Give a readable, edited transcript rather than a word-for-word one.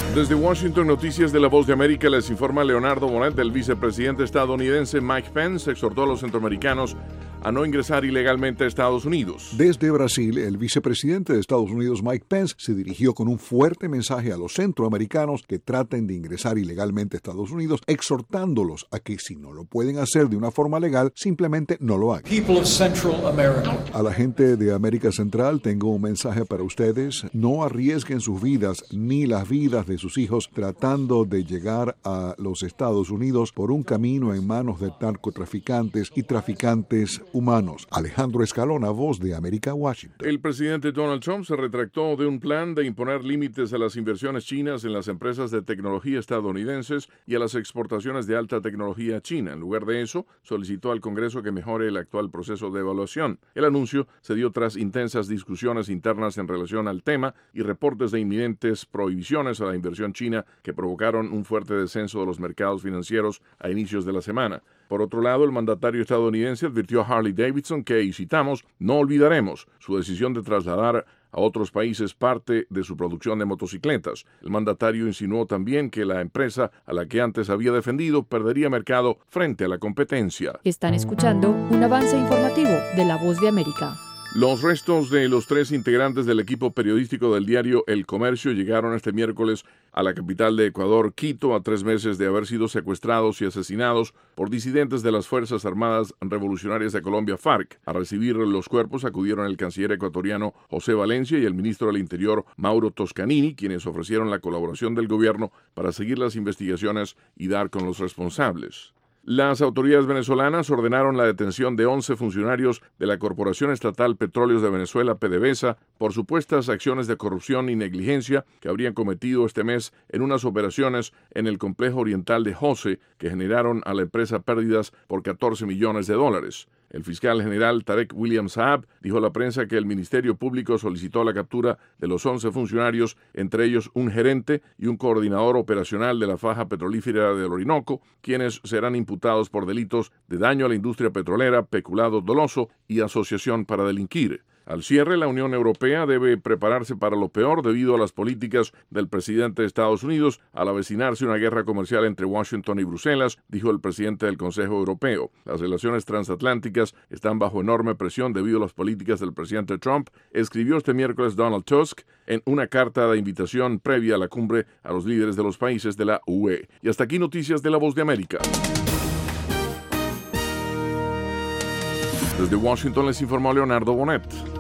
Desde Washington, Noticias de la Voz de América, les informa Leonardo Bonet. El vicepresidente estadounidense Mike Pence exhortó a los centroamericanos a no ingresar ilegalmente a Estados Unidos. Desde Brasil, el vicepresidente de Estados Unidos, Mike Pence, se dirigió con un fuerte mensaje a los centroamericanos que traten de ingresar ilegalmente a Estados Unidos, exhortándolos a que si no lo pueden hacer de una forma legal, simplemente no lo hagan. A la gente de América Central tengo un mensaje para ustedes. No arriesguen sus vidas ni las vidas de sus hijos tratando de llegar a los Estados Unidos por un camino en manos de narcotraficantes y traficantes humanos. Alejandro Escalona, Voz de América, Washington. El presidente Donald Trump se retractó de un plan de imponer límites a las inversiones chinas en las empresas de tecnología estadounidenses y a las exportaciones de alta tecnología a China. En lugar de eso, solicitó al Congreso que mejore el actual proceso de evaluación. El anuncio se dio tras intensas discusiones internas en relación al tema y reportes de inminentes prohibiciones a la inversión china que provocaron un fuerte descenso de los mercados financieros a inicios de la semana. Por otro lado, el mandatario estadounidense advirtió a Harley Davidson que, y citamos, no olvidaremos su decisión de trasladar a otros países parte de su producción de motocicletas. El mandatario insinuó también que la empresa a la que antes había defendido perdería mercado frente a la competencia. Están escuchando un avance informativo de La Voz de América. Los restos de los 3 integrantes del equipo periodístico del diario El Comercio llegaron este miércoles a la capital de Ecuador, Quito, a 3 meses de haber sido secuestrados y asesinados por disidentes de las Fuerzas Armadas Revolucionarias de Colombia, FARC. A recibir los cuerpos acudieron el canciller ecuatoriano José Valencia y el ministro del Interior Mauro Toscanini, quienes ofrecieron la colaboración del gobierno para seguir las investigaciones y dar con los responsables. Las autoridades venezolanas ordenaron la detención de 11 funcionarios de la Corporación Estatal Petróleos de Venezuela, PDVSA, por supuestas acciones de corrupción y negligencia que habrían cometido este mes en unas operaciones en el complejo oriental de Jose que generaron a la empresa pérdidas por $14 millones. El fiscal general Tarek William Saab dijo a la prensa que el Ministerio Público solicitó la captura de los 11 funcionarios, entre ellos un gerente y un coordinador operacional de la faja petrolífera del Orinoco, quienes serán imputados por delitos de daño a la industria petrolera, peculado doloso y asociación para delinquir. Al cierre, la Unión Europea debe prepararse para lo peor debido a las políticas del presidente de Estados Unidos al avecinarse una guerra comercial entre Washington y Bruselas, dijo el presidente del Consejo Europeo. Las relaciones transatlánticas están bajo enorme presión debido a las políticas del presidente Trump, escribió este miércoles Donald Tusk en una carta de invitación previa a la cumbre a los líderes de los países de la UE. Y hasta aquí Noticias de la Voz de América. Desde Washington les informó Leonardo Bonet.